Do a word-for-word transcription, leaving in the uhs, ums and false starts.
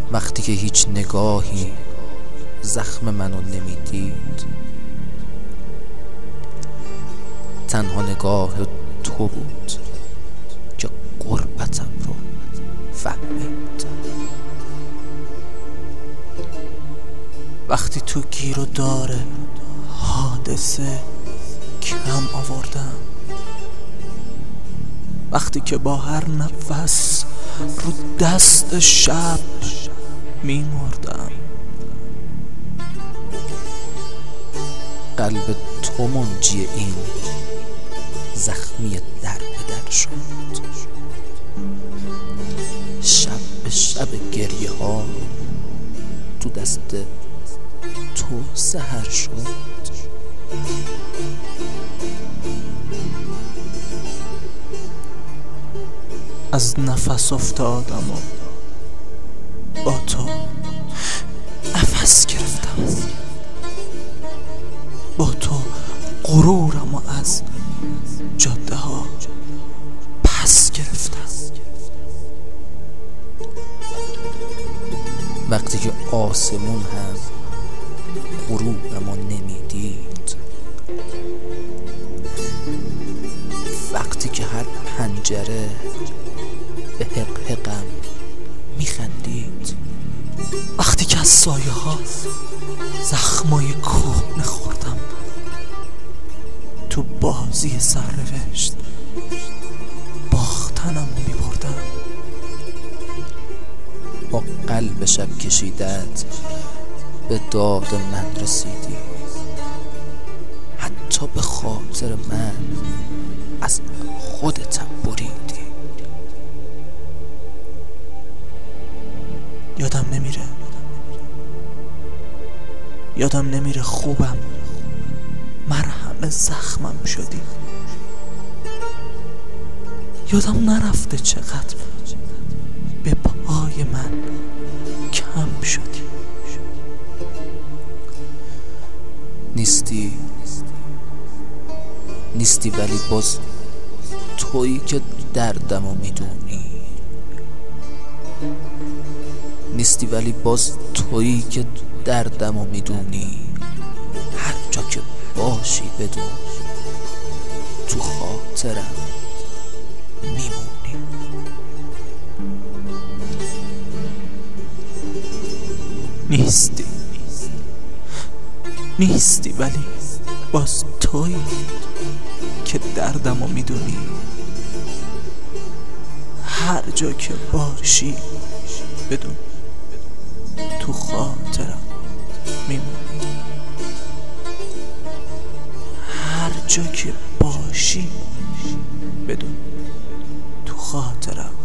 وقتی که هیچ نگاهی زخم منو نمیدید، تنها نگاه تو بود که غربتم رو فهمید. وقتی تو گیر و داره حادثه کم آوردم، وقتی که با هر نفس رو دست شب میمردم، قلب تو منجی این زخمی در به در شد. شب به شب گریه ها تو دست تو سحر شد. از نفس افتادم و با تو نفس گرفتم، با تو غرورم و از جاده ها پس گرفتم. وقتی که آسمون هم غروبم رو نمیدید، وقتی که هر پنجره به حق حقم میخندید، وقتی که از سایه ها زخمای کهنه خوردم، تو بازی سرنوشت باختنم رو میبردم. با قلب شب کشیدت به داد من رسیدی، حتی به خاطر من از خودتم بریدی. یادم نمیره یادم نمیره خوبم مرهم زخمم شدی. یادم نرفته چقدر به پای من کم شدی. نیستی نیستی ولی باز تویی که دردمو میدونی. نیستی ولی باز تویی که دردمو میدونی. هر جا که باشی بدون تو خاطرم میمونی. نیستی نیستی ولی باز تویی که دردمو میدونی. هر جا که باشی بدون تو خاطرم میمونی. هر جا که باشی بدون تو خاطرم